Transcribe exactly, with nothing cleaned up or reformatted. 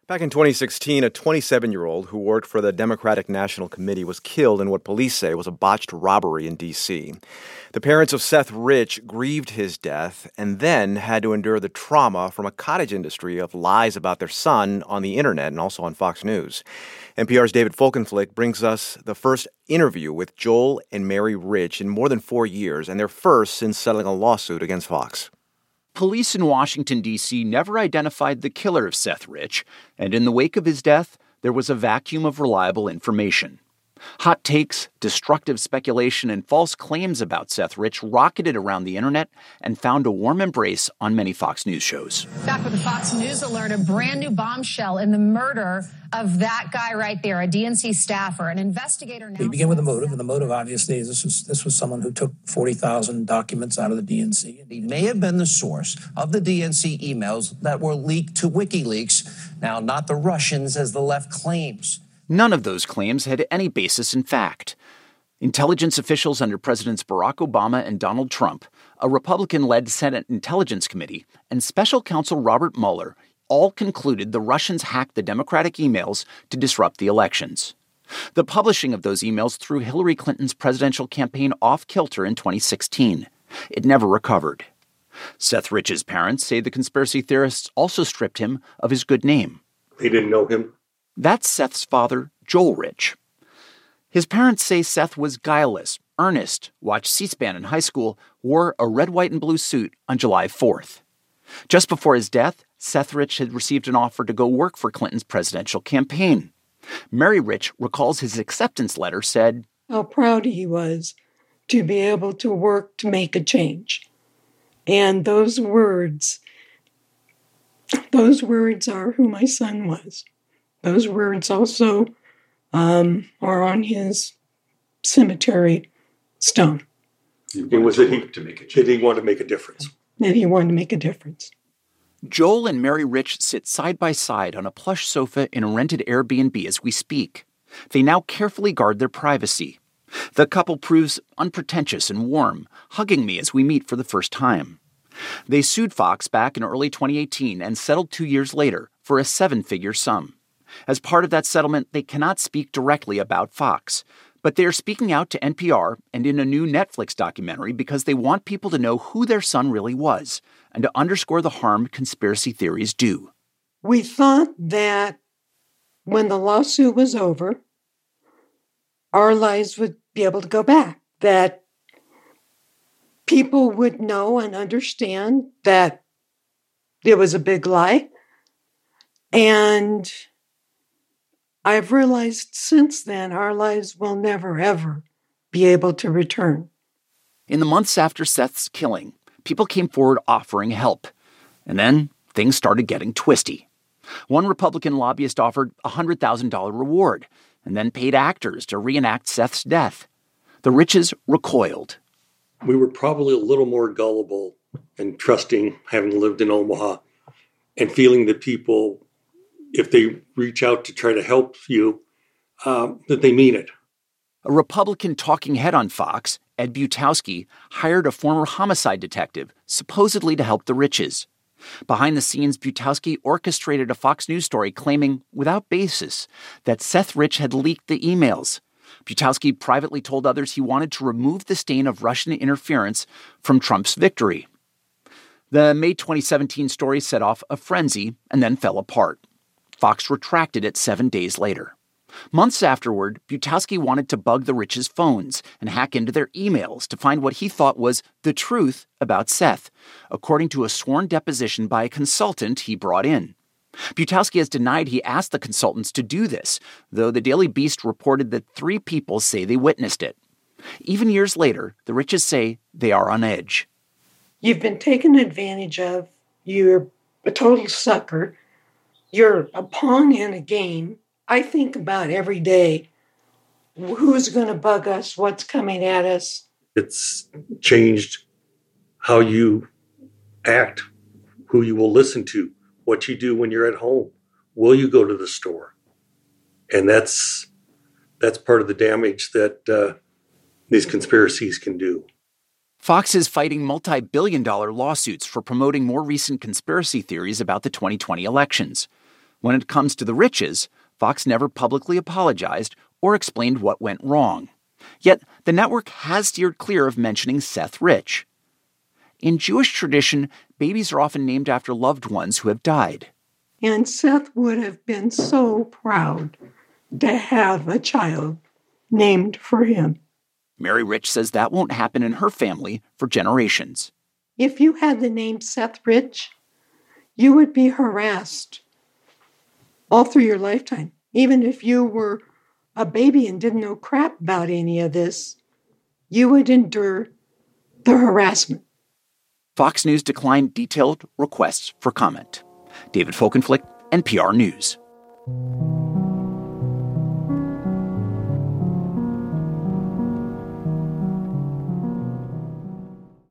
Back in twenty sixteen, a twenty-seven-year-old who worked for the Democratic National Committee was killed in what police say was a botched robbery in D C. The parents of Seth Rich grieved his death and then had to endure the trauma from a cottage industry of lies about their son on the internet and also on Fox News. N P R's David Folkenflik brings us the first interview with Joel and Mary Rich in more than four years, and their first since settling a lawsuit against Fox. Police in Washington, D C never identified the killer of Seth Rich, and in the wake of his death, there was a vacuum of reliable information. Hot takes, destructive speculation, and false claims about Seth Rich rocketed around the internet and found a warm embrace on many Fox News shows. Back with the Fox News alert, a brand new bombshell in the murder of that guy right there, a D N C staffer, an investigator. Now we begin with the motive, and the motive obviously is this was this was someone who took forty thousand documents out of the D N C. He may have been the source of the D N C emails that were leaked to WikiLeaks. Now, not the Russians, as the left claims. None of those claims had any basis in fact. Intelligence officials under Presidents Barack Obama and Donald Trump, a Republican-led Senate Intelligence Committee, and Special Counsel Robert Mueller all concluded the Russians hacked the Democratic emails to disrupt the elections. The publishing of those emails threw Hillary Clinton's presidential campaign off-kilter in twenty sixteen. It never recovered. Seth Rich's parents say the conspiracy theorists also stripped him of his good name. They didn't know him. That's Seth's father, Joel Rich. His parents say Seth was guileless, earnest, watched C-SPAN in high school, wore a red, white, and blue suit on July fourth. Just before his death, Seth Rich had received an offer to go work for Clinton's presidential campaign. Mary Rich recalls his acceptance letter said, how proud he was to be able to work to make a change. And those words, those words are who my son was. Those words also um, are on his cemetery stone. It was that he, to make a that he wanted to make a difference. That he wanted to make a difference. Joel and Mary Rich sit side by side on a plush sofa in a rented Airbnb as we speak. They now carefully guard their privacy. The couple proves unpretentious and warm, hugging me as we meet for the first time. They sued Fox back in early twenty eighteen and settled two years later for a seven-figure sum. As part of that settlement, they cannot speak directly about Fox, but they are speaking out to N P R and in a new Netflix documentary because they want people to know who their son really was and to underscore the harm conspiracy theories do. We thought that when the lawsuit was over, our lives would be able to go back, that people would know and understand that it was a big lie. And I've realized since then our lives will never, ever be able to return. In the months after Seth's killing, people came forward offering help. And then things started getting twisty. One Republican lobbyist offered a one hundred thousand dollars reward and then paid actors to reenact Seth's death. The Riches recoiled. We were probably a little more gullible and trusting, having lived in Omaha, and feeling that people, if they reach out to try to help you, um, that they mean it. A Republican talking head on Fox, Ed Butowski, hired a former homicide detective, supposedly to help the Riches. Behind the scenes, Butowski orchestrated a Fox News story claiming, without basis, that Seth Rich had leaked the emails. Butowski privately told others he wanted to remove the stain of Russian interference from Trump's victory. The May twenty seventeen story set off a frenzy and then fell apart. Fox retracted it seven days later. Months afterward, Butowski wanted to bug the Riches' phones and hack into their emails to find what he thought was the truth about Seth, according to a sworn deposition by a consultant he brought in. Butowski has denied he asked the consultants to do this, though the Daily Beast reported that three people say they witnessed it. Even years later, the Riches say they are on edge. You've been taken advantage of. You're a total sucker. You're a pawn in a game. I think about every day, who's going to bug us, what's coming at us. It's changed how you act, who you will listen to, what you do when you're at home. Will you go to the store? And that's that's part of the damage that uh, these conspiracies can do. Fox is fighting multi-billion dollar lawsuits for promoting more recent conspiracy theories about the twenty twenty elections. When it comes to the Riches, Fox never publicly apologized or explained what went wrong. Yet, the network has steered clear of mentioning Seth Rich. In Jewish tradition, babies are often named after loved ones who have died. And Seth would have been so proud to have a child named for him. Mary Rich says that won't happen in her family for generations. If you had the name Seth Rich, you would be harassed all through your lifetime. Even if you were a baby and didn't know crap about any of this, you would endure the harassment. Fox News declined detailed requests for comment. David Folkenflik, N P R News.